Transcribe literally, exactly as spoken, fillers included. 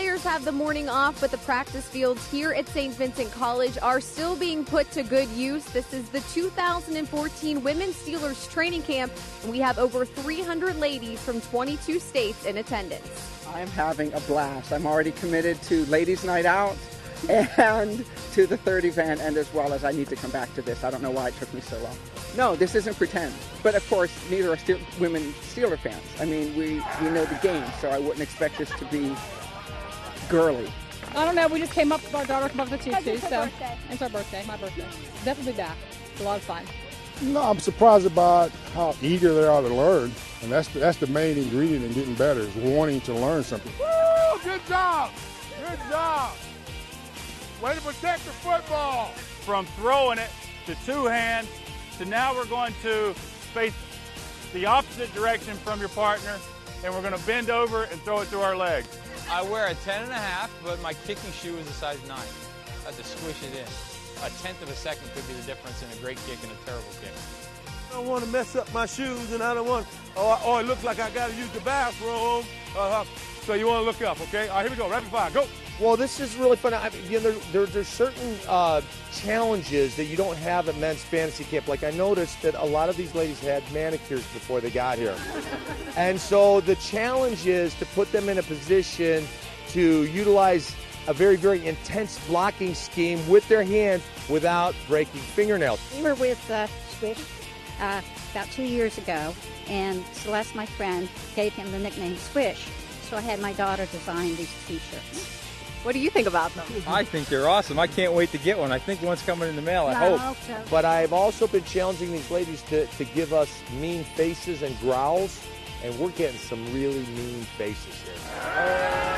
players have the morning off, but the practice fields here at Saint Vincent College are still being put to good use. This is the two thousand fourteen Women's Steelers Training Camp, and we have over three hundred ladies from twenty-two states in attendance. I'm having a blast. I'm already committed to Ladies' Night Out and to the third event, and as well as I need to come back to this. I don't know why it took me so long. No, this isn't pretend. But of course, neither are Steel- women Steeler fans. I mean, we, we know the game, so I wouldn't expect this to be girly. I don't know. We just came up, our daughter came up with a tutu, It's her so birthday. it's our birthday, my birthday. Definitely back. It's a lot of fun. No, I'm surprised about how eager they are to learn, and that's the, that's the main ingredient in getting better, is wanting to learn something. Woo! Good job! Good job! Way to protect the football! From throwing it to two hands to now we're going to face the opposite direction from your partner, and we're going to bend over and throw it through our legs. I wear a ten and a half, but my kicking shoe is a size nine. I have to squish it in. A tenth of a second could be the difference in a great kick and a terrible kick. I don't want to mess up my shoes, and I don't want, or, or it looks like I got to use the bathroom. Uh-huh. So you want to look up, okay? All right, here we go. Rapid fire, go. Well, this is really fun. I mean, you know, there, there, there's certain uh, challenges that you don't have at men's fantasy camp. Like I noticed that a lot of these ladies had manicures before they got here. And so the challenge is to put them in a position to utilize a very, very intense blocking scheme with their hand without breaking fingernails. We were with uh, Swish uh, about two years ago, and Celeste, my friend, gave him the nickname Swish. So I had my daughter design these T-shirts. What do you think about them? I think they're awesome. I can't wait to get one. I think one's coming in the mail, I No, hope. so. But I've also been challenging these ladies to, to give us mean faces and growls, and we're getting some really mean faces here.